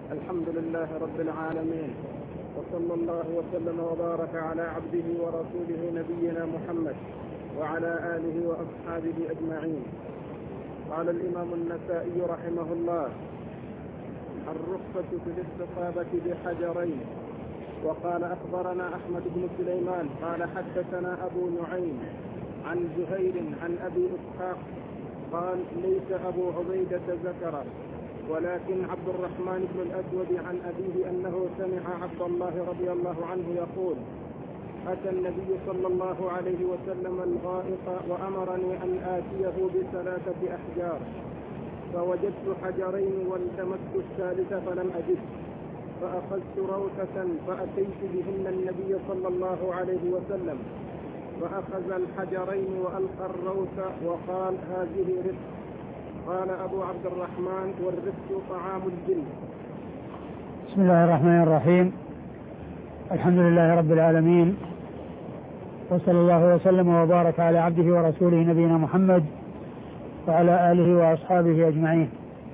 الحمد لله رب العالمين، وصلى الله وسلم وبارك على عبده ورسوله نبينا محمد وعلى آله وأصحابه أجمعين. قال الإمام النسائي رحمه الله: الرخصة في الاستطابة بحجرين. وقال أخبرنا أحمد بن سليمان قال حدثنا أبو نعيم عن زهير عن أبي إسحاق قال: ليس أبو عبيدة ذكره، ولكن عبد الرحمن بن الأسود عن أبيه أنه سمع عبد الله رضي الله عنه يقول: أتى النبي صلى الله عليه وسلم الغائط وأمرني أن آتيه ب3 أحجار، فوجدت حجرين والتمست الثالث فلم أجد، فأخذت روثة فأتيت بهن النبي صلى الله عليه وسلم، فأخذ الحجرين وألقى الروث وقال: هذه رفق. قال أبو عبد الرحمن: والرفق طعام الجن. بسم الله الرحمن الرحيم. الحمد لله رب العالمين، وصلى الله وسلم وبارك على عبده ورسوله نبينا محمد وعلى آله وأصحابه أجمعين.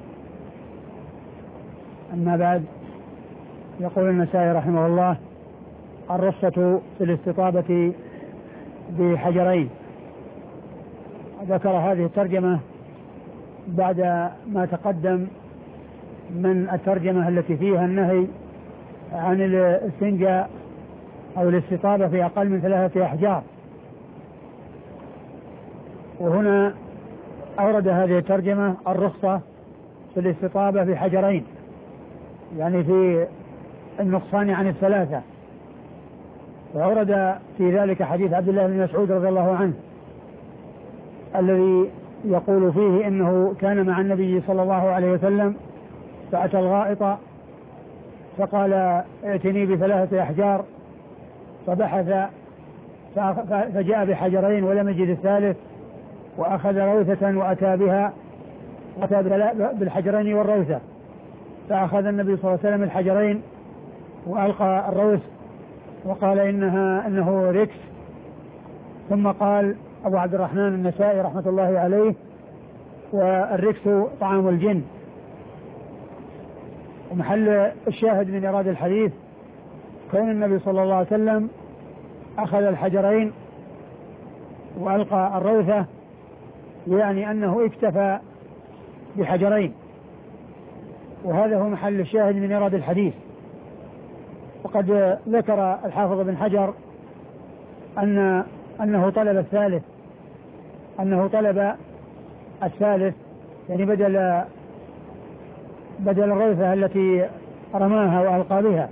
أما بعد، يقول النسائي رحمه الله: الرخصة في الاستطابة بحجرين. ذكر هذه الترجمة بعد ما تقدم من الترجمة التي فيها النهي عن الاستنجاء أو الاستطابة في أقل من 3 أحجار، وهنا أورد هذه الترجمة الرخصة في الاستطابة بحجرين، يعني في النقصان عن 3، وأورد في ذلك حديث عبد الله بن مسعود رضي الله عنه الذي يقول فيه إنه كان مع النبي صلى الله عليه وسلم فأتى الغائط فقال: ائتني ب3 أحجار، فبحث فجاء بحجرين ولم يجد الثالث، وأخذ روثة وأتى بها، أتى بالحجرين والروثة، فأخذ النبي صلى الله عليه وسلم الحجرين وألقى الروث وقال: إنه ركس. ثم قال أبو عبد الرحمن النسائي رحمة الله عليه: والركس طعام الجن. ومحل الشاهد من إيراد الحديث كون النبي صلى الله عليه وسلم أخذ الحجرين وألقى الروثة، يعني أنه اكتفى بحجرين، وهذا هو محل الشاهد من إيراد الحديث. وقد ذكر الحافظ بن حجر أنه طلب الثالث، يعني بدل الروثة التي رماها وألقى بها.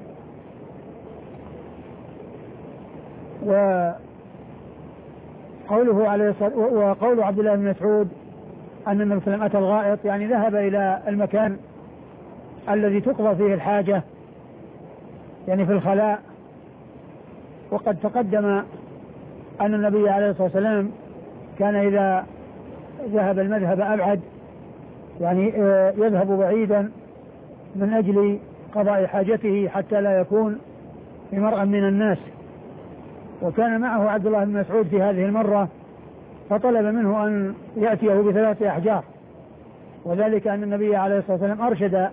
وقول عبد الله بن مسعود أن النبي صلى الله عليه وسلم أتى الغائط، يعني ذهب إلى المكان الذي تقضى فيه الحاجة، يعني في الخلاء. وقد تقدم أن النبي عليه الصلاة والسلام كان إذا ذهب المذهب أبعد، يعني يذهب بعيدا من أجل قضاء حاجته حتى لا يكون في مرأى من الناس. وكان معه عبد الله بن مسعود في هذه المرة، فطلب منه أن يأتيه ب3 أحجار، وذلك أن النبي عليه الصلاة والسلام أرشد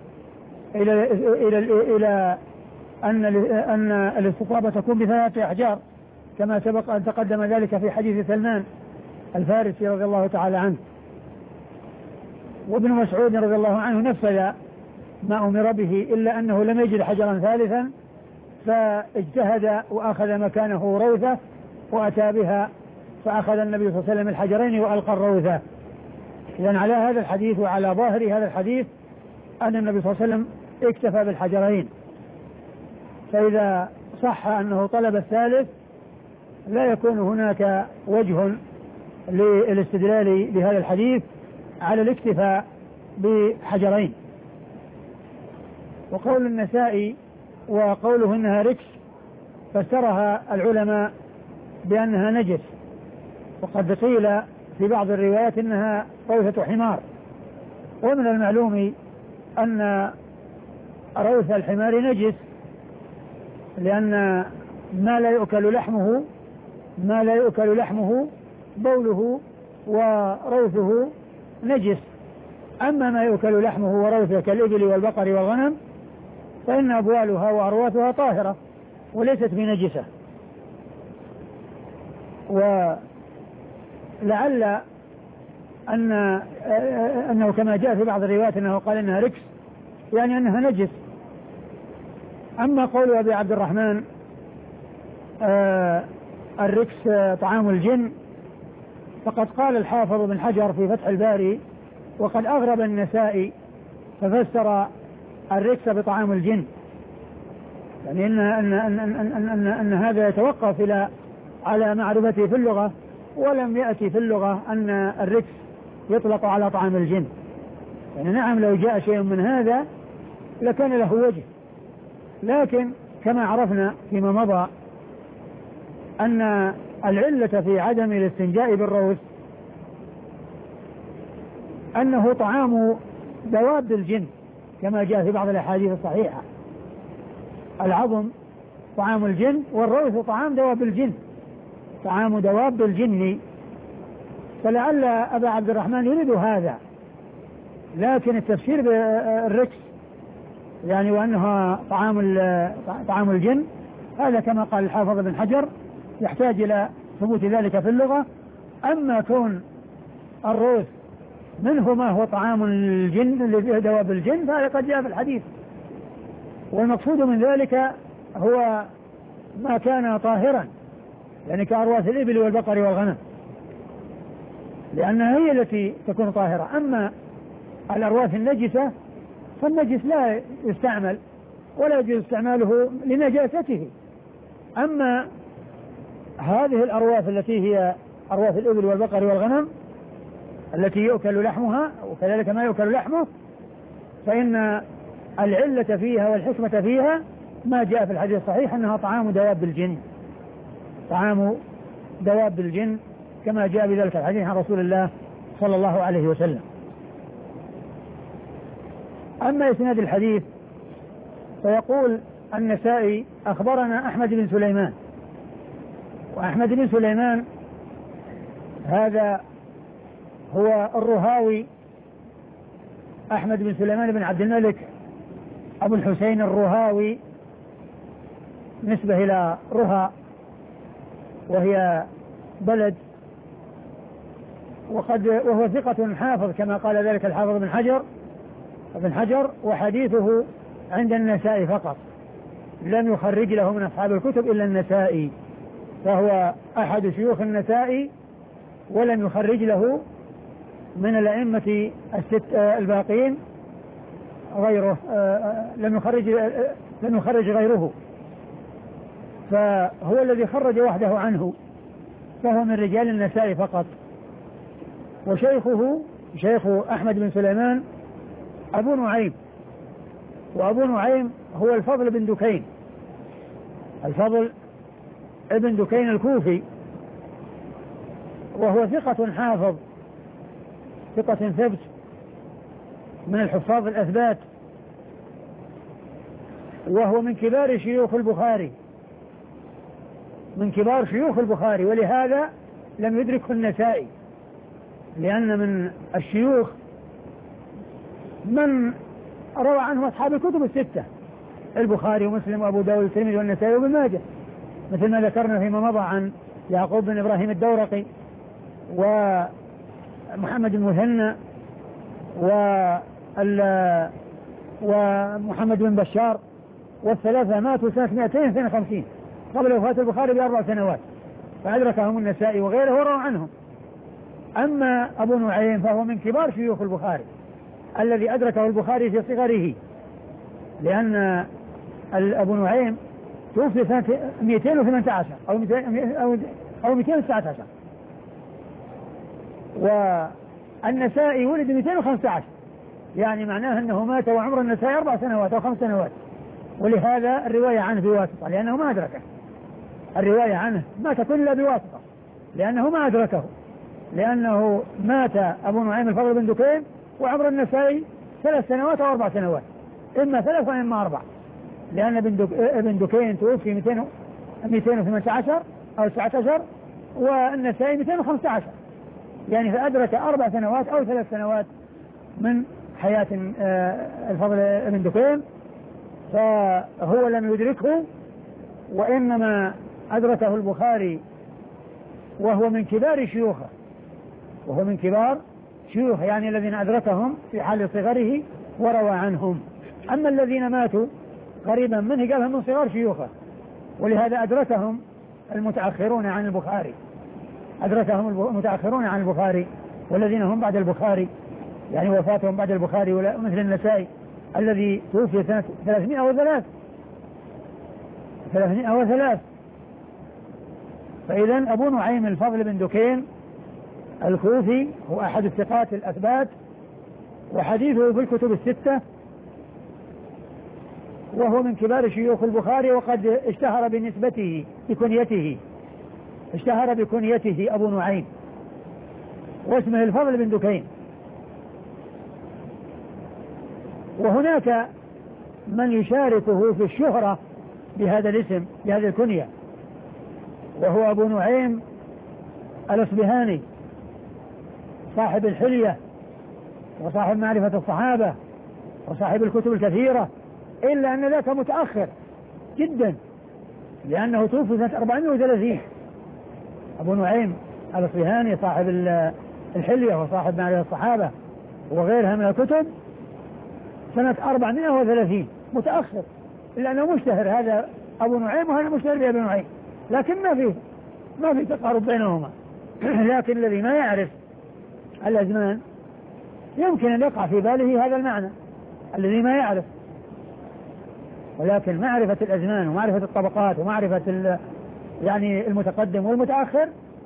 إلى أن الاستطابة تكون ب3 أحجار، كما سبق أن تقدم ذلك في حديث سلمان الفارسي رضي الله تعالى عنه. وابن مسعود رضي الله عنه نفذ ما أمر به، إلا أنه لم يجد حجرا ثالثا، فاجتهد وأخذ مكانه روثة وأتى بها، فأخذ النبي صلى الله عليه وسلم الحجرين وألقى الروثة. إذن على هذا الحديث وعلى ظاهر هذا الحديث أن النبي صلى الله عليه وسلم اكتفى بالحجرين، فإذا صح أنه طلب الثالث لا يكون هناك وجه للاستدلال بهذا الحديث على الاكتفاء بحجرين. وقول النسائي وقوله إنها ركس فسرها العلماء بأنها نجس، وقد قيل في بعض الروايات إنها روثة حمار. ومن المعلوم أن روث الحمار نجس، لأن ما لا يؤكل لحمه بوله وروثه نجس. أما ما يؤكل لحمه وروثه كالإبل والبقر والغنم فإن أبوالها وأرواثها طاهرة وليست بنجسة. ولعل أنه كما جاء في بعض الروايات أنه قال إنها ركس، يعني أنها نجس. أما قول أبي عبد الرحمن الركس طعام الجن، فقد قال الحافظ بن حجر في فتح الباري: وقد أغرب النسائي ففسر الركس بطعام الجن، يعني أن هذا يتوقف على معرفته في اللغة، ولم يأتي في اللغة أن الركس يطلق على طعام الجن. يعني نعم لو جاء شيء من هذا لكان له وجه، لكن كما عرفنا فيما مضى أن العلة في عدم الاستنجاء بالروث أنه طعام دواب الجن، كما جاء في بعض الأحاديث الصحيحة: العظم طعام الجن والروث طعام دواب الجن، طعام دواب الجن. فلعل أبا عبد الرحمن يريد هذا، لكن التفسير بالركس يعني وأنها طعام الجن، هذا كما قال الحافظ بن حجر يحتاج إلى ثبوت ذلك في اللغة. أما كون الروث منه ما هو طعام الجن الذي دواب الجن فهذا قد جاء في الحديث، والمقصود من ذلك هو ما كان طاهرا، يعني كأرواث الإبل والبقر والغنم، لأنها هي التي تكون طاهرة. أما الأرواث النجسة فالنجس لا يستعمل ولا يجوز استعماله لنجاسته. أما هذه الأرواث التي هي أرواث الإبل والبقر والغنم التي يؤكل لحمها وكذلك ما يؤكل لحمه، فإن العلة فيها والحكمة فيها ما جاء في الحديث الصحيح أنها طعام دواب الجن، طعام دواب الجن، كما جاء بذلك الحديث عن رسول الله صلى الله عليه وسلم. أما إسناد الحديث فيقول النسائي: أخبرنا أحمد بن سليمان. وأحمد بن سليمان هذا هو الرهاوي، أحمد بن سليمان بن عبد الملك أبو الحسين الرهاوي، نسبة إلى رها وهي بلد، وهو ثقة حافظ كما قال ذلك الحافظ بن حجر، وحديثه عند النسائي فقط، لم يخرج له من أصحاب الكتب إلا النسائي، فهو أحد شيوخ النسائي ولم يخرج له من الأئمة الست الباقين غيره، لم يخرج غيره، فهو الذي خرج وحده عنه، فهو من رجال النسائي فقط. وشيخه شيخ أحمد بن سليمان أبو نعيم، وأبو نعيم هو الفضل بن دكين، الفضل ابن دكين الكوفي، وهو ثقة حافظ، ثقة ثبت من الحفاظ الأثبات، وهو من كبار شيوخ البخاري، من كبار شيوخ البخاري، ولهذا لم يدركه النسائي، لأن من الشيوخ من روى عنه أصحاب الكتب الستة: البخاري ومسلم وأبو داود والترمذي والنسائي وابن ماجه، مثل ما ذكرنا فيما مضى عن يعقوب بن إبراهيم الدورقي ومحمد المثنى ومحمد بن بشار، والثلاثة ماتوا سنة 252 قبل وفاة البخاري ب4 سنوات، فأدركهم النسائي وغيره وروى عنهم. أما أبو نعيم فهو من كبار شيوخ البخاري الذي أدركه البخاري في صغره، لأن أبو نعيم توفي سنة 218 أو 219، والنسائي ولد 215، يعني معناه أنه مات وعمر النسائي 4 سنوات أو 5 سنوات، ولهذا الرواية عنه بواسطة، لأنه ما أدركه، الرواية عنه ما تكون إلا بواسطة، لأنه ما أدركه، لأنه مات أبو نعيم الفضل بن دكين وعمر النسائي 3 سنوات أو 4 سنوات، إما 3 وإما 4، لأن ابن دكين توفي 218 أو 19 والنسائي 215، يعني فأدرك 4 سنوات أو 3 سنوات من حياة الفضل ابن دكين، فهو لم يدركه، وإنما أدركه البخاري وهو من كبار شيوخه، وهو من كبار شيوخ يعني الذين أدركهم في حال صغره وروى عنهم. أما الذين ماتوا قريبا منه قالهم من صغار شيوخه، ولهذا أدركهم المتأخرون عن البخاري، أدركهم المتأخرون عن البخاري والذين هم بعد البخاري، يعني وفاتهم بعد البخاري، مثل النسائي الذي توفي سنة 303. فإذا أبو نعيم الفضل بن دكين الكوفي هو أحد الثقات الأثبات، وحديثه في الكتب الستة، وهو من كبار شيوخ البخاري، وقد اشتهر بكنيته أبو نعيم، واسمه الفضل بن دكين. وهناك من يشاركه في الشهرة بهذا الاسم بهذه الكنية، وهو أبو نعيم الأصبهاني صاحب الحلية وصاحب معرفة الصحابة وصاحب الكتب الكثيرة، إلا أن ذاك متأخر جدا لأنه توفي سنة 430. أبو نعيم الأصبهاني صاحب الحلية وصاحب معرفة الصحابة وغيرها من الكتب سنة 430، متأخر، إلا أنه مشتهر، هذا أبو نعيم وهذا مشتهر بأبو نعيم، لكن ما في تقارب بينهما. لكن الذي ما يعرف الأزمان يمكن أن يقع في باله هذا المعنى، الذي ما يعرف، ولكن معرفة الأزمان ومعرفة الطبقات ومعرفة يعني المتقدم والمتأخر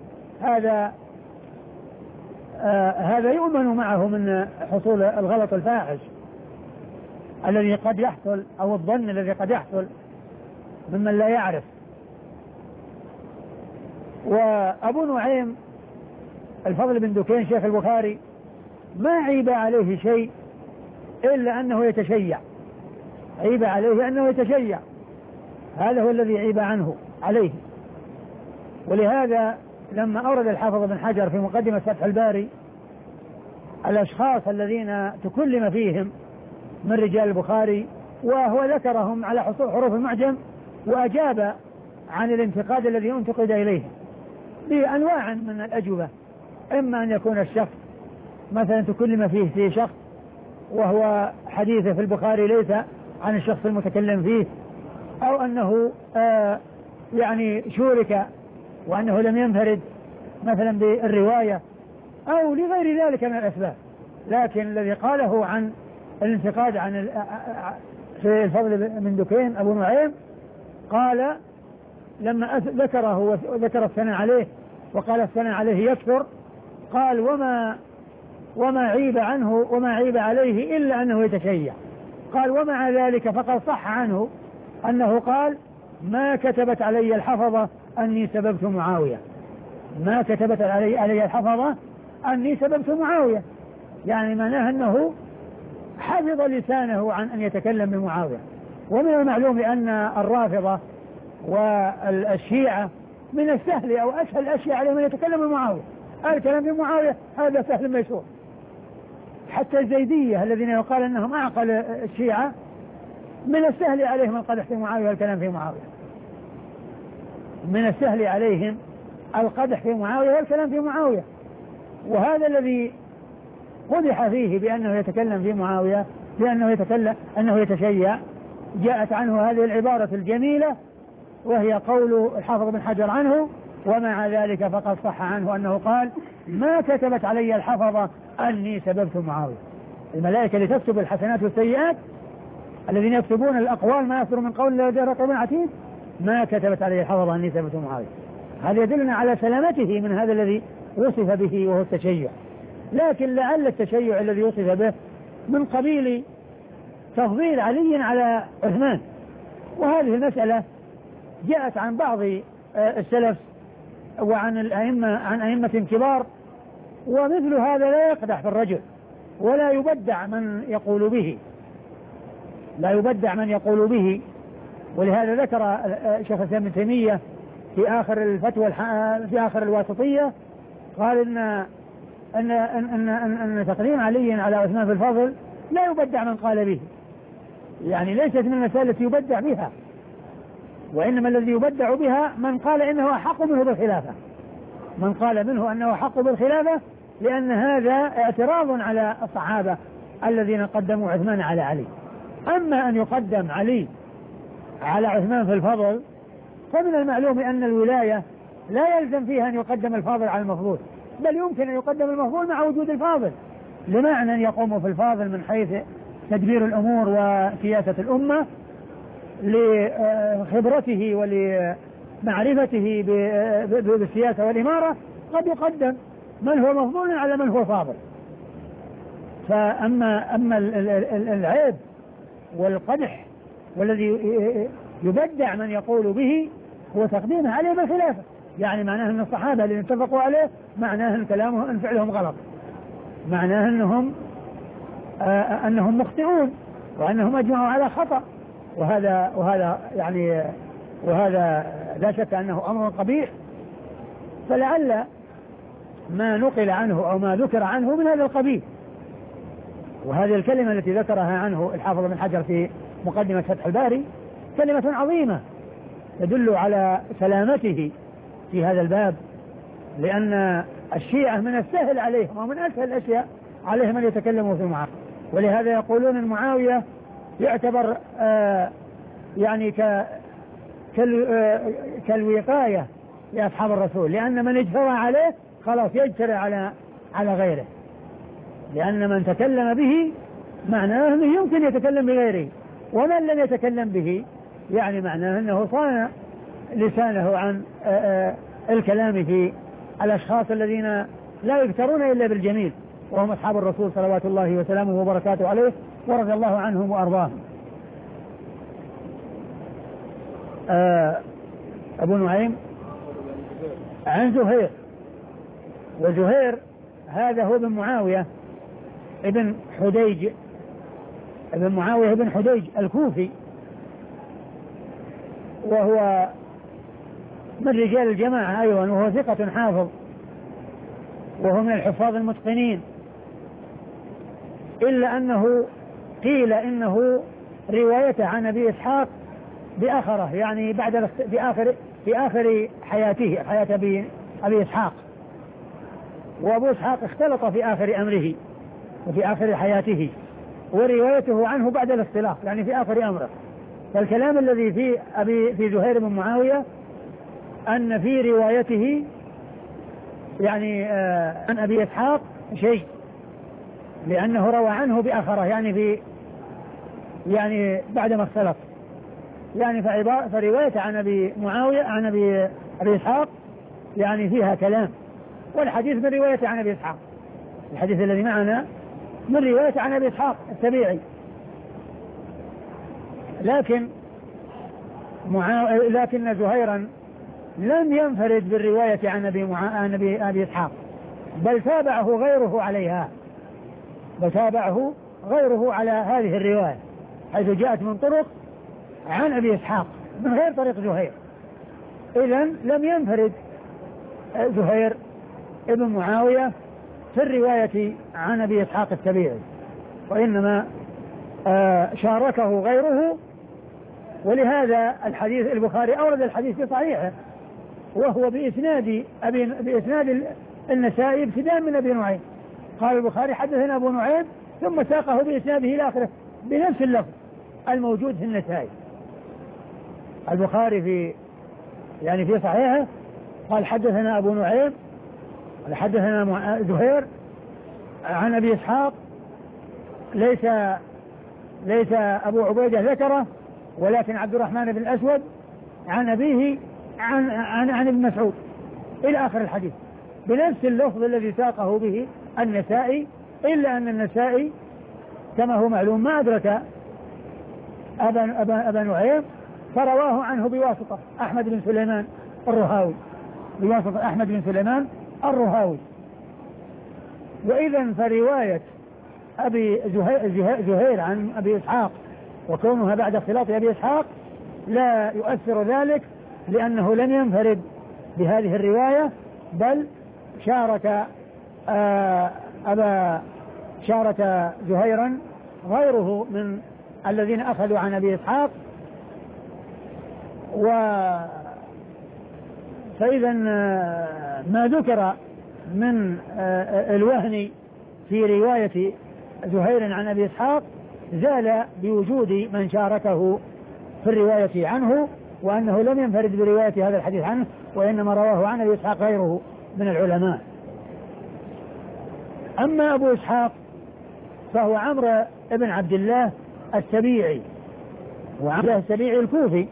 هذا يؤمن معه من حصول الغلط الفاحش الذي قد يحصل، أو الظن الذي قد يحصل ممن لا يعرف. وأبو نعيم الفضل بن دكين شيخ البخاري ما عيب عليه شيء إلا أنه يتشيع، عيب عليه أنه يتشيع، هذا هو الذي عيب عنه عليه. ولهذا لما أورد الحافظ بن حجر في مقدمة فتح الباري الأشخاص الذين تكلم فيهم من رجال البخاري، وهو ذكرهم على حصول حروف المعجم، وأجاب عن الانتقاد الذي انتقد إليه بأنواع من الأجوبة، إما أن يكون الشخص مثلا تكلم فيه في شخص وهو حديثه في البخاري ليس عن الشخص المتكلم فيه، أو أنه يعني شورك وأنه لم ينفرد مثلا بالرواية، أو لغير ذلك من الأسباب. لكن الذي قاله عن الانتقاد عن في الفضل بن دكين أبو نعيم، قال لما ذكره وذكر الثناء عليه وقال الثناء عليه يكثر، قال وما عيب عنه وما عيب عليه إلا أنه يتشيع. قال ومع ذلك فقد صح عنه أنه قال ما كتبت علي الحفظة أني سببت معاوية، ما كتبت علي الحفظة أني سببت معاوية، يعني معناه أنه حفظ لسانه عن أن يتكلم بمعاوية. ومن المعلوم أن الرافضة والشيعة من السهل أو أسهل الأشياء عليهم أن يتكلم بمعاوية، الكلام بمعاوية هذا سهل ميسور. حتى الزيدية الذين يقال أنهم أعقل الشيعة من السهل عليهم القدح في معاوية والكلام في معاوية، من السهل عليهم القدح في معاوية والكلام في معاوية. وهذا الذي قدح فيه بأنه يتكلم في معاوية أنه يتشيع، جاءت عنه هذه العبارة الجميلة، وهي قول الحافظ بن حجر عنه ومع ذلك فقد صح عنه أنه قال ما كتبت علي الحفظة أني سببت معاوية. الملائكة اللي تكتب الحسنات والسيئات الذين يكتبون الأقوال ما يصدر من قول الله جل وعلا عتيد، ما كتبت علي الحفظة أني سببت معاوية. هذا يدلنا على سلامته من هذا الذي وصف به وهو التشيع. لكن لعل التشيع الذي وصف به من قبيل تفضيل علي على عثمان، وهذه المسألة جاءت عن بعض السلف وعن الأئمة عن أئمة كبار، ومثل هذا لا يقدح في الرجل ولا يبدع من يقول به، لا يبدع من يقول به. ولهذا ذكر شيخ الإسلام ابن تيمية في آخر الفتوى في آخر الواسطية قال إن تقديم علي على عثمان في الفضل لا يبدع من قال به، يعني ليست من المسائل التي يبدع بها، وإنما الذي يبدع بها من قال إنه أحق منه بالخلافة، من قال منه أنه أحق بالخلافة، لأن هذا اعتراض على الصحابة الذين قدموا عثمان على علي. أما أن يقدم علي على عثمان في الفضل فمن المعلوم أن الولاية لا يلزم فيها أن يقدم الفاضل على المفضول، بل يمكن أن يقدم المفضول مع وجود الفاضل، لمعنى أن يقوم في الفاضل من حيث تدبير الأمور وسياسة الأمة لخبرته ولمعرفته بالسياسة والإمارة، قد يقدم من هو مفضول على من هو فاضل. فأما العيب والقدح والذي يبدع من يقول به هو تقديمه عليه بالخلافة، يعني معناه أن الصحابة اللي اتفقوا عليه معناه أن كلامهم أن فعلهم غلط، معناه أنهم مخطئون وأنهم أجمعوا على خطأ، وهذا لا شك أنه أمر قبيح. فلعل ما نقل عنه أو ما ذكر عنه من هذا القبيل. وهذه الكلمة التي ذكرها عنه الحافظ بن حجر في مقدمة فتح الباري كلمة عظيمة تدل على سلامته في هذا الباب، لأن الشيعة من السهل عليهم ومن أسهل الأشياء عليهم أن يتكلموا في معاوية، ولهذا يقولون أن معاوية يعتبر يعني كالوقاية لأصحاب الرسول، لأن من اجترى عليه خلاص يجترى على غيره، لأن من تكلم به معناه أنه يمكن يتكلم بغيره، ومن لم يتكلم به يعني معناه أنه صان لسانه عن الكلام في الأشخاص الذين لا يذكرون إلا بالجميل، وهم أصحاب الرسول صلوات الله وسلامه وبركاته عليه ورضي الله عنهم وأرضاهم. أبو نعيم عن زهير، وزهير هذا هو ابن معاوية ابن حديج، ابن معاوية ابن حديج الكوفي، وهو من رجال الجماعة أيضا، وهو ثقة حافظ، وهو من الحفاظ المتقنين، إلا أنه قيل إنه روايته عن أبي إسحاق بآخره، يعني بعد في آخر حياته، حياة أبي إسحاق، وأبو إسحاق اختلط في آخر أمره وفي آخر حياته، وروايته عنه بعد الاختلاط يعني في آخر أمره. فالكلام الذي في زهير بن معاوية أن في روايته يعني عن أبي إسحاق شيء، لأنه روى عنه بآخره يعني بعدما اختلط، يعني فروايته عن أبي معاوية عن أبي إسحاق يعني فيها كلام، والحديث من روايته عن أبي إسحاق، الحديث الذي معنا من روايته عن أبي إسحاق السبيعي، لكن زهيرا لم ينفرد بالرواية عن أبي إسحاق، بل تابعه غيره على هذه الرواية، حيث جاءت من طرق عن أبي إسحاق من غير طريق زهير. إذن لم ينفرد زهير ابن معاوية في الرواية عن أبي إسحاق السبيعي، وإنما شاركه غيره. ولهذا الحديث البخاري أورد الحديث في صحيحه، وهو بإسناد النسائي ابتداء من أبي نعيم. قال البخاري حدثنا أبو نعيم، ثم ساقه بإسناده إلى آخره بنفس اللفظ الموجود في النسائي. البخاري في صحيحه قال حدثنا أبو نعيم، حدثنا زهير عن أبي إسحاق، ليس أبو عبيدة ذكره، ولكن عبد الرحمن بن الأسود عن أبيه عن ابن مسعود إلى آخر الحديث بنفس اللفظ الذي ساقه به النسائي، إلا أن النسائي كما هو معلوم ما أدرك أبا نعيم، فرواه عنه بواسطة أحمد بن سليمان الرهاوي، وإذن فرواية أبي زهير عن أبي إسحاق وكونها بعد اختلاط أبي إسحاق لا يؤثر ذلك، لأنه لم ينفرد بهذه الرواية، بل شارك زهيرا غيره من الذين أخذوا عن أبي إسحاق. فإذا ما ذكر من الوهن في رواية زهير عن أبي إسحاق زال بوجود من شاركه في الرواية عنه، وأنه لم ينفرد برواية هذا الحديث عنه، وإنما رواه عن أبي إسحاق غيره من العلماء. أما أبو إسحاق فهو عمرو بن عبد الله السبيعي، وعمرو السبيعي الكوفي،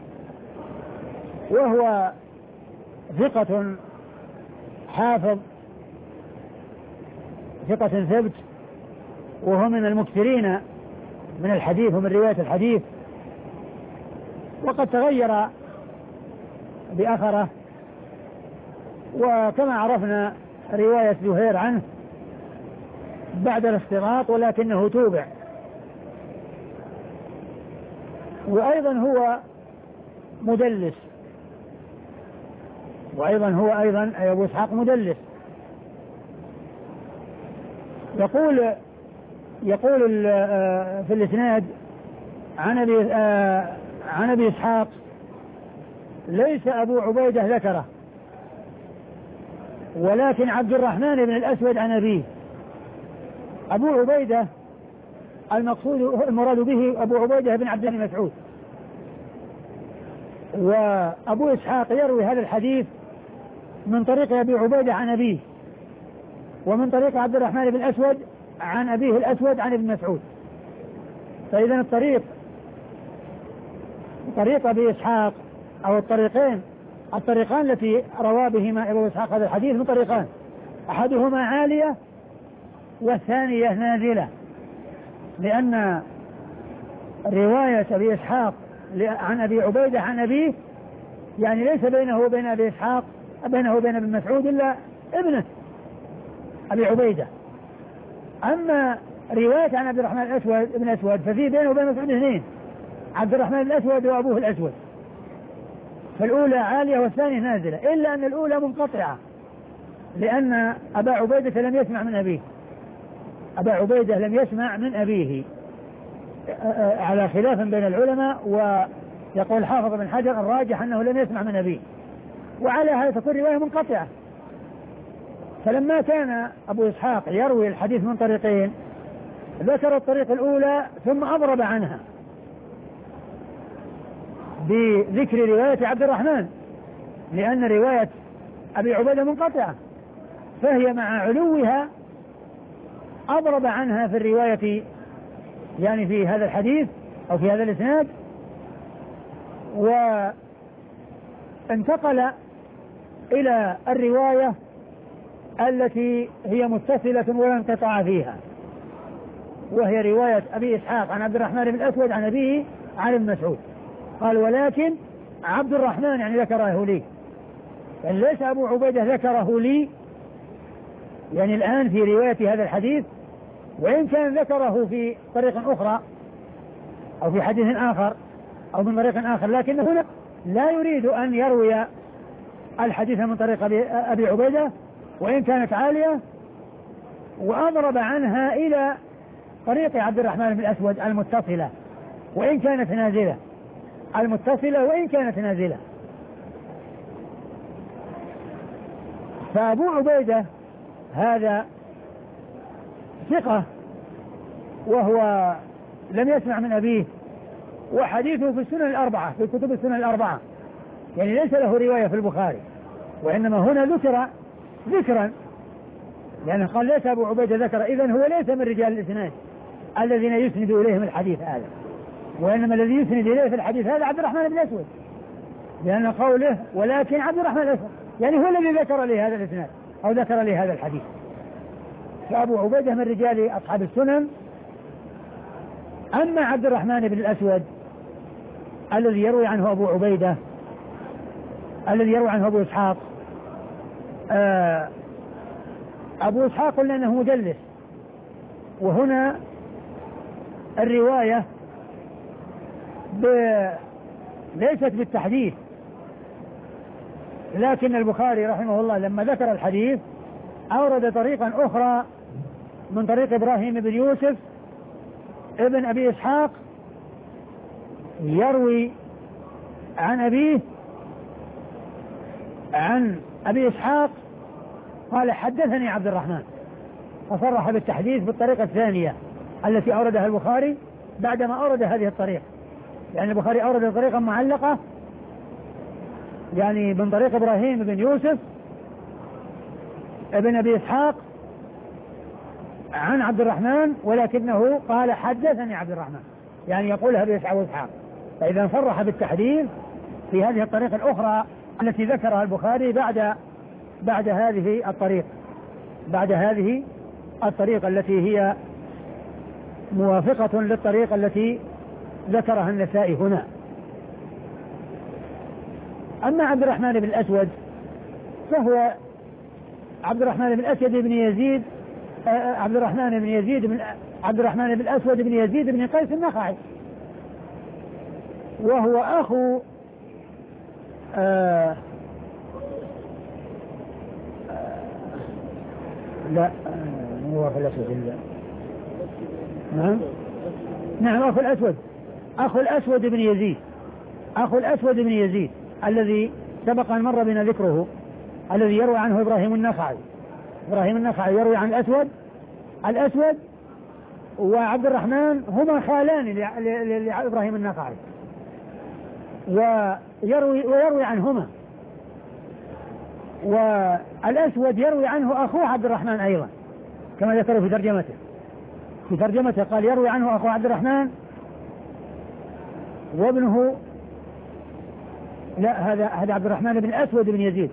وهو ثقة حافظ ثقة ثبت، وهو من المكثرين من الحديث ومن رواية الحديث، وقد تغير بأثره. وكما عرفنا رواية زهير عنه بعد الاختلاط، ولكنه توبع. وأيضا هو مدلس، وأيضا هو أبو إسحاق مدلس. يقول في الإسناد عن أبي إسحاق ليس أبو عبيدة ذكره، ولكن عبد الرحمن بن الأسود عن أبيه. أبو عبيدة المراد به أبو عبيدة بن عبد الله بن مسعود، وأبو إسحاق يروي هذا الحديث من طريق أبي عبيدة عن أبيه، ومن طريق عبد الرحمن بن الأسود عن أبيه الأسود عن ابن مسعود. فإذا طريق أبي إسحاق أو الطريقان التي روى بهما أبو إسحاق هذا الحديث من طريقان، أحدهما عالية والثانية نازلة، لأن رواية أبي إسحاق عن أبي عبيدة عن أبيه يعني ليس بينه وبين أبي إسحاق بينه وبين ابن مسعود إلا ابنه أبي عبيدة. أما رواية عن عبد الرحمن بن الأسود ففي بينه وبين مسعود اثنين، عبد الرحمن الأسود وأبوه الأسود، فالأولى عالية والثانية نازلة، إلا أن الأولى منقطعة لأن أبا عبيدة لم يسمع من أبيه. أبا عبيدة لم يسمع من أبيه على خلاف بين العلماء، ويقول حافظ بن حجر الراجح أنه لم يسمع من أبيه، وعلى هذا تكون رواية منقطعة. فلما كان أبو إسحاق يروي الحديث من طريقين ذكر الطريق الأولى ثم أضرب عنها بذكر رواية عبد الرحمن، لأن رواية أبي عبيدة منقطعة، فهي مع علوها أضرب عنها في الرواية يعني في هذا الحديث أو في هذا الإسناد، وانتقل إلى الرواية التي هي متصلة ولا انقطاع فيها، وهي رواية أبي إسحاق عن عبد الرحمن بن الأسود عن أبيه عن ابن مسعود. قال ولكن عبد الرحمن يعني ذكره لي، يعني ليس أبو عبيدة ذكره لي يعني الآن في رواية هذا الحديث، وإن كان ذكره في طريق أخرى أو في حديث آخر أو من طريق آخر، لكن هنا لا يريد أن يروي الحديث من طريق أبي عبيدة وإن كانت عالية، وأضرب عنها إلى طريق عبد الرحمن بن الأسود المتصلة وإن كانت نازلة، المتصلة وإن كانت نازلة. فأبو عبيدة هذا ثقة وهو لم يسمع من أبيه، وحديثه في السنن الأربعة في كتب السنن الأربعة، يعني ليس له رواية في البخاري، وإنما هنا ذكر ذكرا لأنه قال ليس أبو عبيدة ذكر، إذن هو ليس من رجال الإسناد الذين يسند إليهم الحديث هذا، وإنما الذي يسند إليه في الحديث هذا عبد الرحمن بن الأسود، لأن قوله ولكن عبد الرحمن الأسود يعني هو الذي ذكر لي هذا الإسناد أو ذكر لي هذا الحديث. فأبو عبيدة من رجال أصحاب السنن. أما عبد الرحمن بن الأسود الذي يروي عنه أبو عبيدة الذي يروي عنه أبو إسحاق، أبو إسحاق قلنا أنه مدلس، وهنا الرواية ليست بالتحديث، لكن البخاري رحمه الله لما ذكر الحديث أورد طريقا أخرى من طريق إبراهيم بن يوسف ابن أبي إسحاق يروي عن أبيه عن أبي إسحاق قال حدثني عبد الرحمن، فصرح بالتحديث بالطريقة الثانية التي أوردها البخاري بعدما أورد هذه الطريقة، يعني البخاري أورد طريقة معلقة يعني من طريق إبراهيم بن يوسف ابن أبي إسحاق عن عبد الرحمن، ولكنه قال حدثني عبد الرحمن، يعني يقولها أبي إسحاق. فإذا صرح بالتحديث في هذه الطريقة الأخرى التي ذكرها البخاري بعد هذه الطريقة التي هي موافقة للطريقة التي ذكرها النسائي هنا. أما عبد الرحمن بن الأسود فهو عبد الرحمن بن الأسود بن يزيد عبد الرحمن بن الأسود بن يزيد بن قيس النخعي، وهو أخو لا هو أخو الأسود نعم أخو الأسود بن يزيد الذي سبق أن مر بنا ذكره، الذي يروي عنه إبراهيم النخعي يروي عن الأسود وعبد الرحمن هما خالان لإبراهيم النخعي ويروي عنهما، والأسود يروي عنه أخوه عبد الرحمن أيضا كما ذكره في ترجمته قال يروي عنه أخوه عبد الرحمن وابنه هذا عبد الرحمن بن الأسود بن يزيد،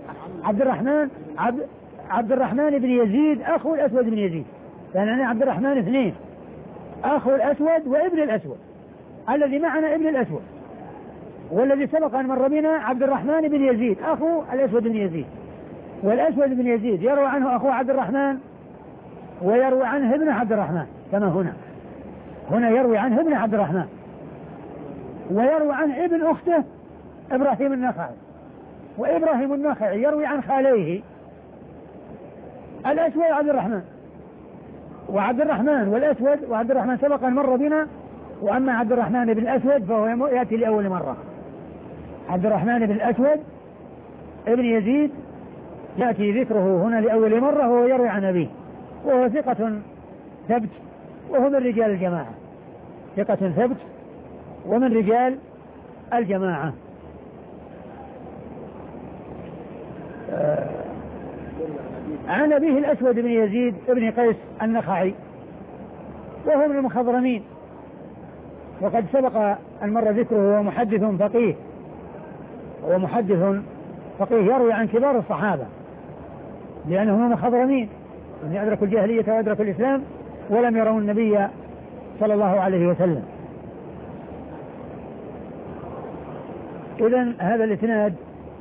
عبد الرحمن بن يزيد أخو الأسود بن يزيد، يعني عبد الرحمن اثنين، أخو الأسود وابن الأسود، الذي معنا ابن الأسود، والذي سبق أن مر بنا عبد الرحمن بن يزيد أخو الأسود بن يزيد، والأسود بن يزيد يروي عنه أخو عبد الرحمن ويروي عنه ابن عبد الرحمن، كما هنا يروي عنه ابن عبد الرحمن ويروي عنه ابن أخته إبراهيم النخعي، وإبراهيم النخعي يروي عن خاليه الأسود وعبد الرحمن، وعبد الرحمن والأسود وعبد الرحمن سبق أن مر بنا، وأما عبد الرحمن بن الأسود فهو يأتي لأول مرة. عبد الرحمن بن الأسود ابن يزيد يأتي ذكره هنا لأول مرة، وهو يروي عن أبيه، وهو ثقة ثبت وهو من رجال الجماعة، ثقة ثبت ومن رجال الجماعة. عن أبيه الأسود بن يزيد بن قيس النخعي وهو من المخضرمين، وقد سبق أن مر ذكره، هو محدث فقيه يروي عن كبار الصحابة لأنهم مخضرمين، من يدرك الجاهلية ويدرك الإسلام ولم يروا النبي صلى الله عليه وسلم. إذن هذا الإسناد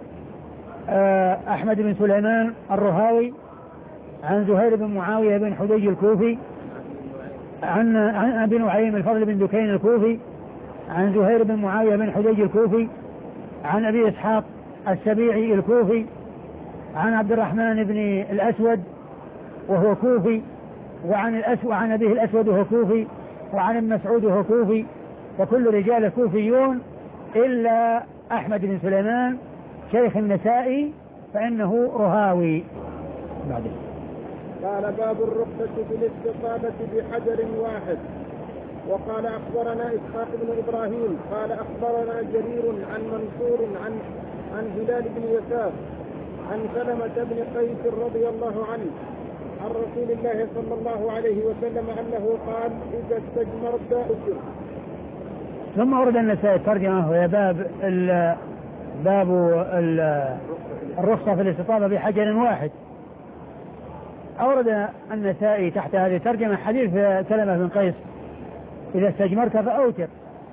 أحمد بن سليمان الرهاوي عن زهير بن معاوية بن حديج الكوفي عن أبي نعيم الفضل بن دكين الكوفي عن زهير بن معاوية بن حديج الكوفي عن أبي إسحاق السبيعي الكوفي عن عبد الرحمن بن الأسود وهو كوفي، وعن أبيه الأسود وهو كوفي، وعن ابن مسعود وهو كوفي، وكل رجال كوفيون إلا أحمد بن سليمان شيخ النسائي فإنه رهاوي. بعدين قال باب الرخصة في الاستطابة بحجر واحد. وقال أخبرنا إسحاق بن إبراهيم قال أخبرنا جرير عن منصور عن هلال بن يسار عن سلمة بن قيس رضي الله عنه عن رسول الله صلى الله عليه وسلم أنه قال إذا استجمرت أجر. ثم أورد النسائي ترجمة وهي باب الرخصة في الاستطابة بحجر واحد. أورد النسائي تحت هذه الترجمة حديث سلمة بن قيس إذا استجمرت فأوتر،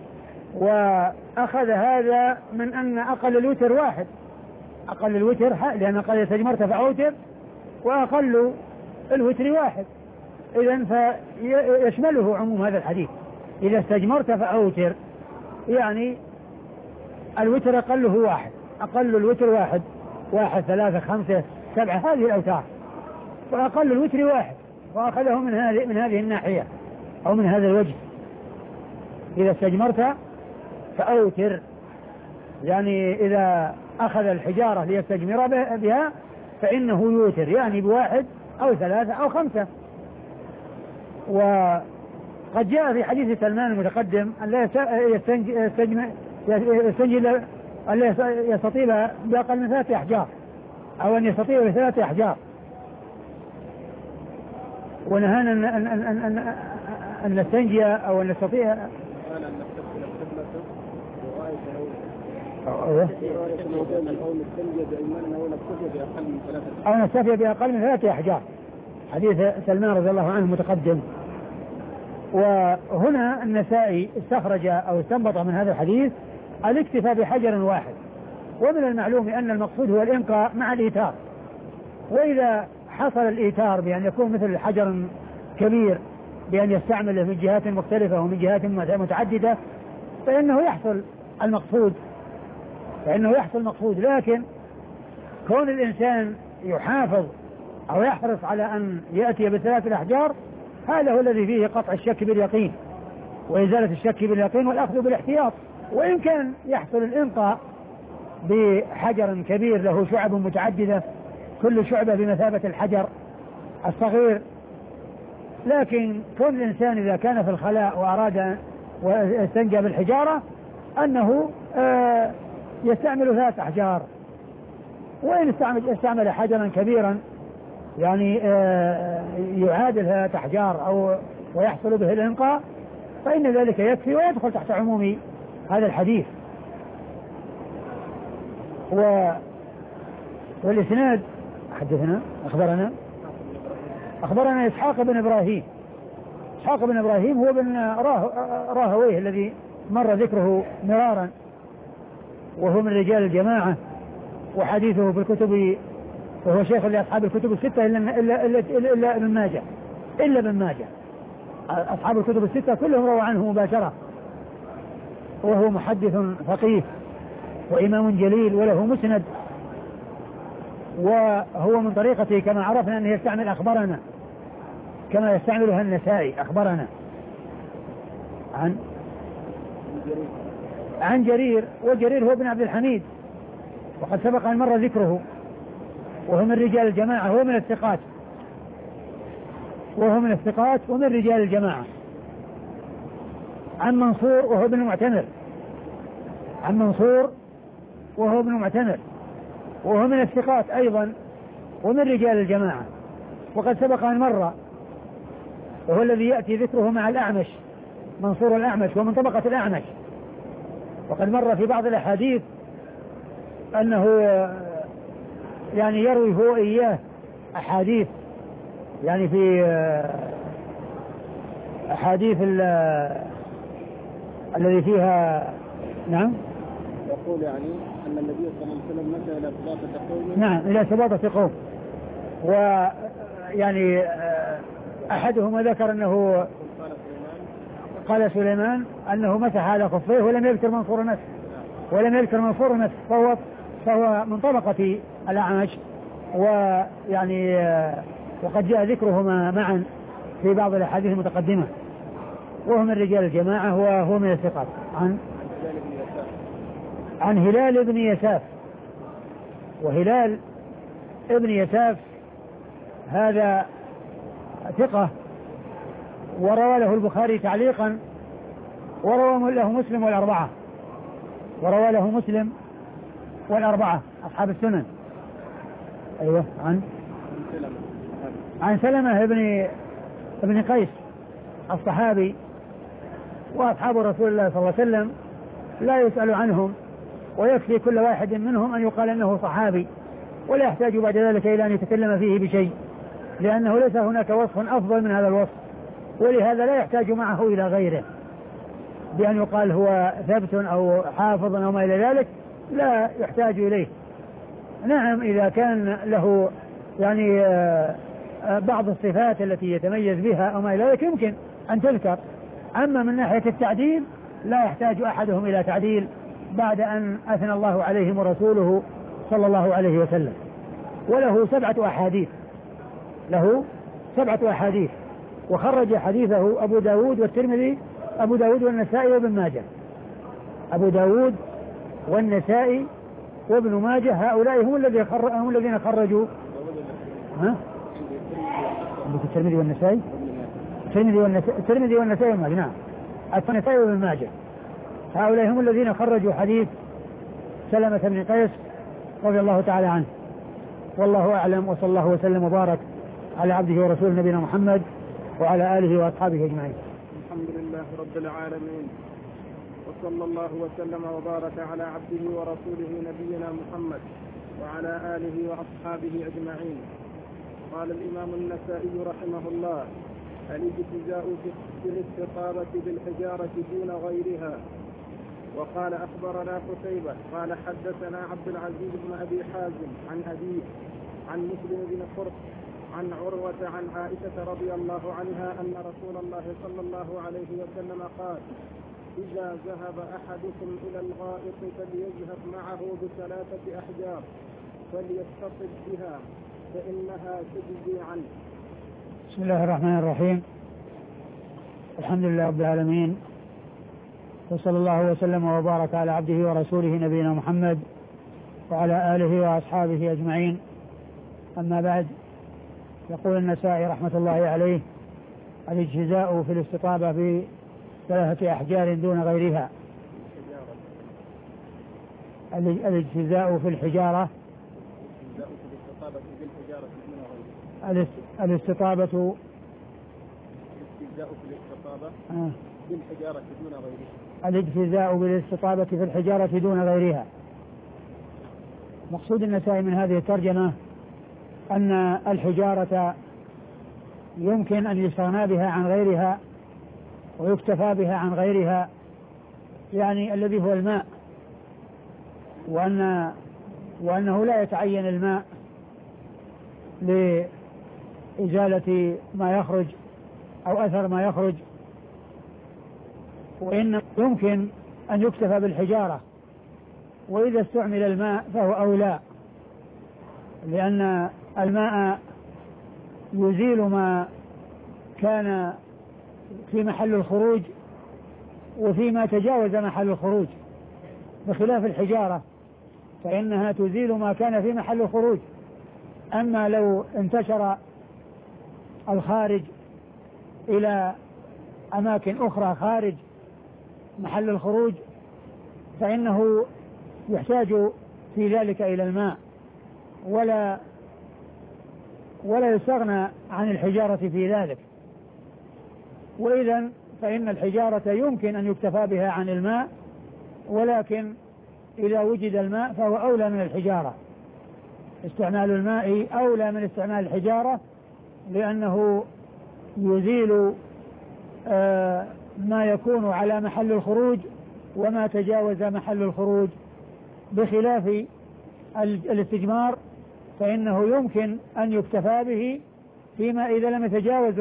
وأخذ هذا من أن أقل الوتر واحد، أقل الوتر لأن قال استجمرت فأوتر وأقل الوتر واحد، إذن فيشمله عموم هذا الحديث. إذا استجمرت فأوتر يعني الوتر أقله واحد، أقل الوتر واحد، 1 3 5 7 هذه الأوتار، وأقل الوتر واحد، وأخذه من هذه الناحية أو من هذا الوجه. إذا استجمرت فأوتر، يعني إذا أخذ الحجارة ليستجمر بها فإنه يوتر، يعني بواحد أو ثلاثة أو خمسة. وقد جاء في حديث سلمان المتقدم أن لا يستنجي أن لا يستطيب بأقل من 3 أحجار، أو أن يستطيب ب3 أحجار، ونهانا أن نستنجي أو أن نستطيع أو نستفي بأقل من 3 أحجار، حديث سلمان رضي الله عنه متقدم. وهنا النسائي استخرج أو استنبط من هذا الحديث الاكتفاء بحجر واحد، ومن المعلوم أن المقصود هو الإنقاء مع الإيتار، وإذا حصل الإيتار بأن يكون مثل حجر كبير بأن يستعمله من جهات مختلفة ومن جهات متعددة فإنه يحصل المقصود، لكن كون الإنسان يحافظ أو يحرص على أن يأتي ب3 الأحجار هذا هو الذي فيه قطع الشك باليقين وإزالة الشك باليقين والأخذ بالاحتياط. وإن كان يحصل الإنقاء بحجر كبير له شعب متعددة كل شعبة بمثابة الحجر الصغير، لكن كل الإنسان إذا كان في الخلاء وأراد واستنجى بالحجارة أنه يستعمل 3 أحجار، وإن استعمل حجرا كبيرا يعني يعادل 3 أحجار أو ويحصل به الإنقاء فإن ذلك يكفي ويدخل تحت عموم هذا الحديث. والإسناد حدثنا أخبرنا إسحاق بن إبراهيم هو بن راهويه الذي مر ذكره مرارا، وهو من رجال الجماعة، وحديثه في الكتب وهو شيخ لأصحاب الكتب الستة إلا ابن ماجه. أصحاب الكتب الستة كلهم رووا عنه مباشرة، وهو محدث فقيه وإمام جليل وله مسند، وهو من طريقته كما عرفنا أنه يستعمل أخبرنا كما يستعملها النسائي أخبرنا عن جرير، وجرير هو ابن عبد الحميد وقد سبق أن مر ذكره، وهو من رجال الجماعة، هو من الثقات ومن رجال الجماعة. عن منصور وهو ابن معتمر وهو من الثقات أيضا ومن رجال الجماعة، وقد سبق أن مر، وهو الذي يأتي ذكره مع الأعمش، منصور الأعمش ومن طبقة الأعمش، وقد مر في بعض الأحاديث أنه يعني يروي هو إياه أحاديث يعني في أحاديث الذي فيها نعم يقول يعني أن النبي صلى الله عليه وسلم مشى إلى سباطة قوم، نعم إلى سباطة قوم، ويعني أحدهم ذكر أنه قال سليمان أنه مسح على خفيه ولم يذكر منصور نفسه فهو من طبقة الأعمش، ويعني وقد جاء ذكرهما معا في بعض الأحاديث المتقدمة، وهو من رجال الجماعة وهو من الثقات. عن هلال بن يساف، وهلال ابن يساف هذا ثقة، وروى له البخاري تعليقا، وروى له مسلم والأربعة أصحاب السنن. أيوة. عن سلمة ابن قيس الصحابي، وأصحاب رسول الله صلى الله عليه وسلم لا يسأل عنهم، ويكفي كل واحد منهم أن يقال أنه صحابي، ولا يحتاج بعد ذلك إلى أن يتكلم فيه بشيء، لأنه ليس هناك وصف أفضل من هذا الوصف، ولهذا لا يحتاج معه إلى غيره بأن يقال هو ثبت أو حافظ أو ما إلى ذلك، لا يحتاج إليه. نعم إذا كان له يعني بعض الصفات التي يتميز بها أو ما إلى ذلك يمكن أن تذكر، أما من ناحية التعديل لا يحتاج أحدهم إلى تعديل بعد أن أثنى الله عليهم ورسوله صلى الله عليه وسلم. وله 7 أحاديث، وخرج حديثه أبو داود والترمذي، أبو داود والنسائي وابن ماجه، أبو داود والنسائي وابن ماجه، هؤلاء هم الذين خرجوا. ها؟ الترمذي والنسائي، الترمذي والنسائي وابن ماجه. نعم، النسائي وابن ماجه، هؤلاء هم الذين خرجوا حديث سلمة بن قيس رضي الله تعالى عنه. والله أعلم، وصلى الله وسلم وبارك على عبده ورسوله نبينا محمد وعلى آله وأصحابه أجمعين. الحمد لله رب العالمين، وصلى الله وسلم وبارك على عبده ورسوله نبينا محمد وعلى آله وأصحابه أجمعين. قال الإمام النسائي رحمه الله: الاجتزاء في الاستطابة بالحجارة دون غيرها. وقال أخبرنا قتيبة قال حدثنا عبد العزيز بن أبي حازم عن أبيه عن مسلم بن قرط عن عروة عن عائشة رضي الله عنها أن رسول الله صلى الله عليه وسلم قال: إذا ذهب أحدكم إلى الغائط فليذهب معه ب3 أحجار فليستطب بها فإنها تجزي عنه. بسم الله الرحمن الرحيم، الحمد لله رب العالمين، وصلى الله وسلم وبارك على عبده ورسوله نبينا محمد وعلى آله وأصحابه أجمعين. أما بعد، يقول النسائي رحمة الله عليه: الاجتزاء في الاستطابة ب3 أحجار دون غيرها. الاجتزاء في الحجارة، الاستطابة بالحجارة دون غيرها. الاجتزاء بالاستطابة في الحجارة دون غيرها. مقصود النسائي من هذه الترجمة أن الحجارة يمكن أن يستغنى بها عن غيرها ويكتفى بها عن غيرها، يعني الذي هو الماء، وأنه لا يتعين الماء لإزالة ما يخرج أو أثر ما يخرج، وإن يمكن أن يكتفى بالحجارة، وإذا استعمل الماء فهو أولى، لأن الماء يزيل ما كان في محل الخروج وفيما تجاوز محل الخروج، بخلاف الحجارة فإنها تزيل ما كان في محل الخروج. أما لو انتشر الخارج إلى أماكن أخرى خارج محل الخروج فإنه يحتاج في ذلك إلى الماء، ولا يستغنى عن الحجارة في ذلك. وإذن فإن الحجارة يمكن أن يكتفى بها عن الماء، ولكن إذا وجد الماء فهو أولى من الحجارة. استعمال الماء أولى من استعمال الحجارة، لأنه يزيل ما يكون على محل الخروج وما تجاوز محل الخروج، بخلاف الاستجمار فإنه يمكن أن يكتفى به فيما إذا لم يتجاوز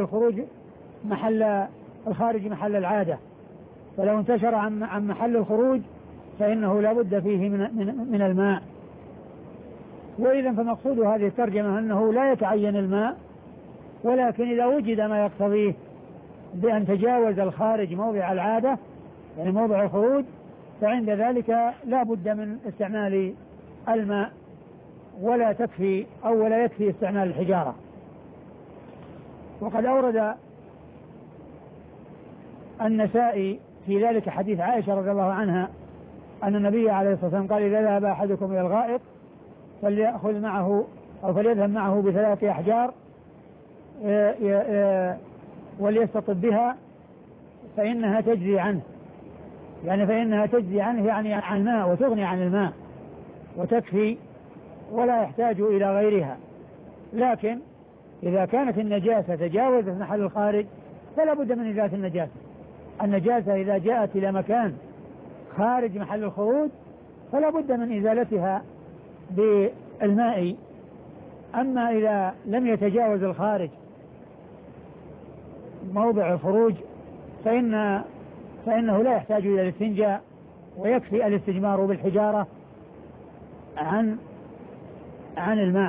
الخارج محل العادة. فلو انتشر عن محل الخروج فإنه لا بد فيه من الماء. وإذا فمقصود هذه الترجمة أنه لا يتعين الماء، ولكن إذا وجد ما يقتضيه بأن تجاوز الخارج موضع العادة يعني موضع الخروج، فعند ذلك لا بد من استعمال الماء، ولا يكفي استعمال الحجارة. وقد أورد النسائي في ذلك حديث عائشة رضي الله عنها أن النبي عليه الصلاة والسلام قال: إذا ذهب أحدكم إلى الغائط فليأخذ معه أو فليذهب معه ب3 أحجار وليستطب بها فإنها تجزي عنه. يعني فإنها تجزي عنه يعني عن الماء، وتغني عن الماء وتكفي ولا يحتاج إلى غيرها. لكن إذا كانت النجاسة تجاوزت محل الخارج فلا بد من إزالة النجاسة إذا جاءت إلى مكان خارج محل الخروج فلا بد من إزالتها بالماء. أما إذا لم يتجاوز الخارج موضع الخروج فإنه لا يحتاج إلى الاستنجاء، ويكفي الاستجمار بالحجارة عن الماء.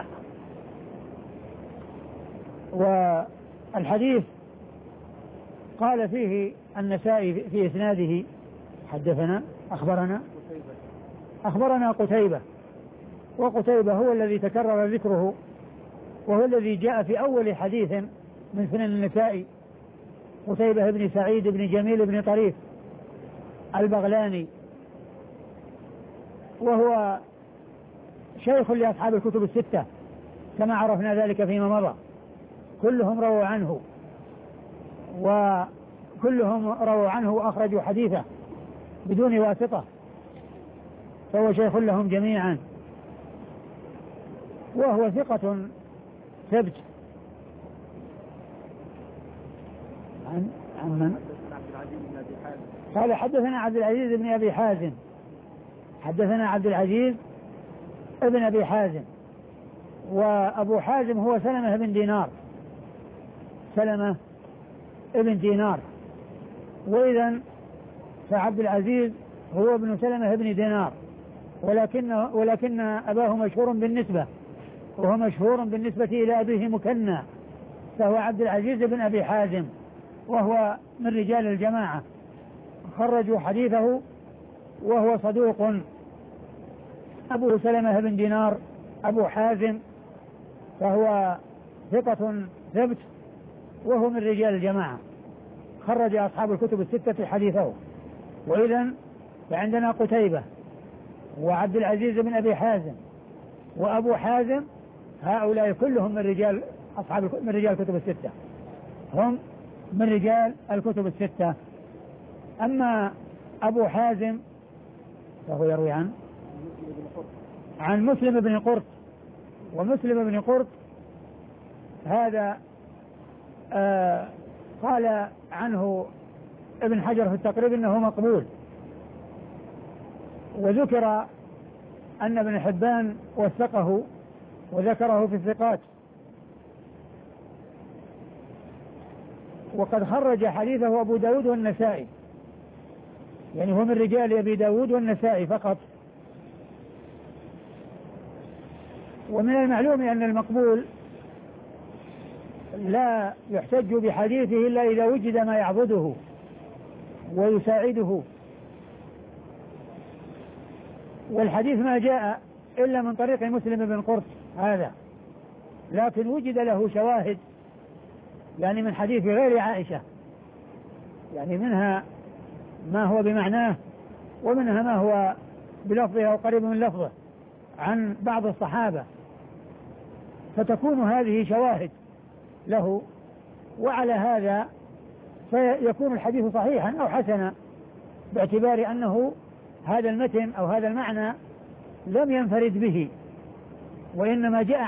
والحديث قال فيه النسائي في إسناده حدثنا أخبرنا قتيبة، وقتيبة هو الذي تكرر ذكره، وهو الذي جاء في أول حديث من سنن النسائي، قتيبة بن سعيد بن جميل بن طريف البغلاني، وهو شيخ لأصحاب الكتب الستة كما عرفنا ذلك فيما مضى، كلهم رووا عنه، وكلهم رووا عنه وأخرجوا حديثه بدون واسطة، فهو شيخ لهم جميعا، وهو ثقة ثبت. عن من؟ قال حدثنا عبد العزيز بن أبي حازم، حدثنا عبد العزيز ابن أبي حازم، وأبو حازم هو سلمة بن دينار، سلمة ابن دينار، وإذن فعبد العزيز هو ابن سلمة بن دينار، ولكن أباه مشهور بالنسبة، وهو مشهور بالنسبة إلى أبيه مكنى، فهو عبد العزيز بن أبي حازم، وهو من رجال الجماعة، خرجوا حديثه، وهو صدوق. أبو سلمة بن دينار أبو حازم فهو ثقة ثبت، وهو من رجال الجماعة، خرج أصحاب الكتب الستة حديثه. وإذن فعندنا قتيبة وعبد العزيز بن أبي حازم وأبو حازم، هؤلاء كلهم من رجال من رجال الكتب الستة، هم من رجال الكتب الستة. أما أبو حازم فهو يروي عن مسلم بن قرط، ومسلم بن قرط هذا قال عنه ابن حجر في التقريب انه مقبول، وذكر ان ابن حبان وثقه وذكره في الثقات، وقد خرج حديثه أبو داود والنسائي، يعني هو من رجال أبي داود والنسائي فقط. ومن المعلوم أن المقبول لا يحتج بحديثه إلا إذا وجد ما يعضده ويساعده، والحديث ما جاء إلا من طريق مسلم بن قرط هذا، لكن وجد له شواهد يعني من حديث غير عائشة، يعني منها ما هو بمعناه ومنها ما هو بلفظه أو قريب من لفظه عن بعض الصحابة، فتكون هذه شواهد له، وعلى هذا فيكون الحديث صحيحا أو حسنا، باعتبار أنه هذا المتن أو هذا المعنى لم ينفرد به، وإنما جاء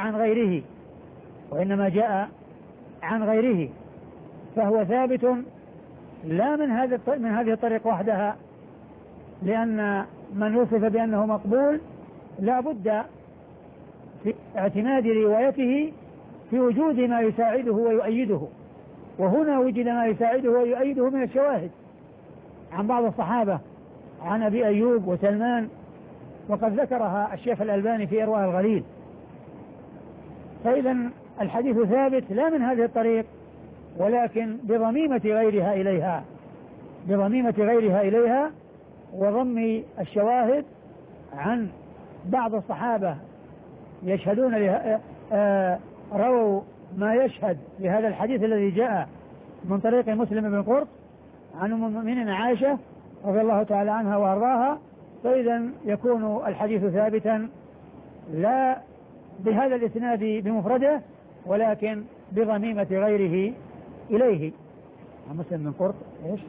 عن غيره، فهو ثابت لا من هذه الطريق وحدها، لأن من وصف بأنه مقبول لا بد في اعتماد روايته في وجود ما يساعده ويؤيده، وهنا وجد ما يساعده ويؤيده من الشواهد عن بعض الصحابة، عن أبي أيوب وسلمان، وقد ذكرها الشيخ الألباني في إرواء الغليل. فإذا الحديث ثابت لا من هذه الطريق، ولكن بضميمة غيرها إليها وضم الشواهد عن بعض الصحابة يشهدون رووا ما يشهد لهذا الحديث الذي جاء من طريق مسلم بن قرط عن أم المؤمنين عائشة رضي الله تعالى عنها وأرضاها. فإذا يكون الحديث ثابتا لا بهذا الإسناد بمفرده، ولكن بضميمة غيره إليه. عن مسلم بن قرط إيش؟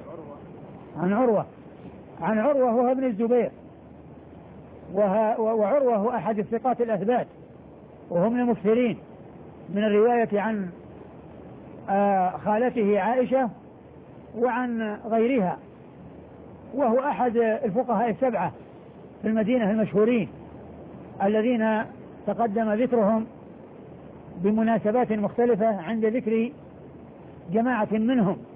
عن عروة وهو ابن الزبير، وعروة هو أحد الثقات الأثبات، وهم من المكثرين من الرواية عن خالته عائشة وعن غيرها، وهو أحد الفقهاء السبعة في المدينة المشهورين الذين تقدم ذكرهم بمناسبات مختلفة عند ذكر جماعة منهم